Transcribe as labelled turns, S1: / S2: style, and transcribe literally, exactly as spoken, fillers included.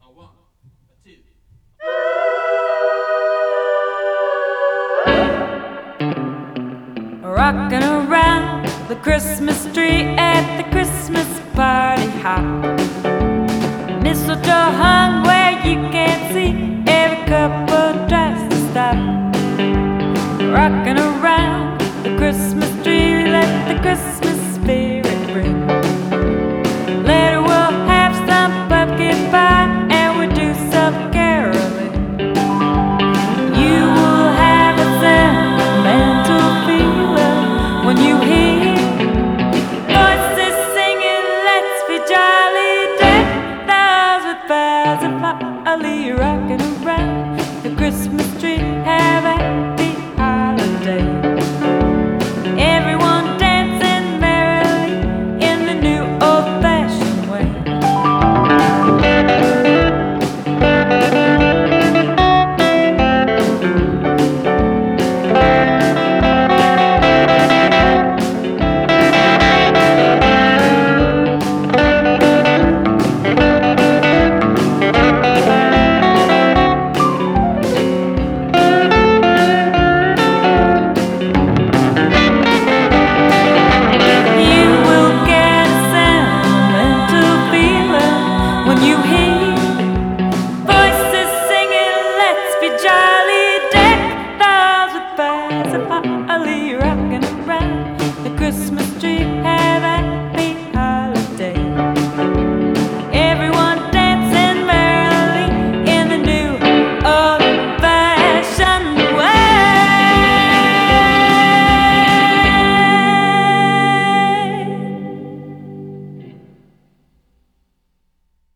S1: one, a two.
S2: Rocking around the Christmas tree at the Christmas party hop. Mistletoe hung where you can't see, every couple tries to stop. Rocking around the Christmas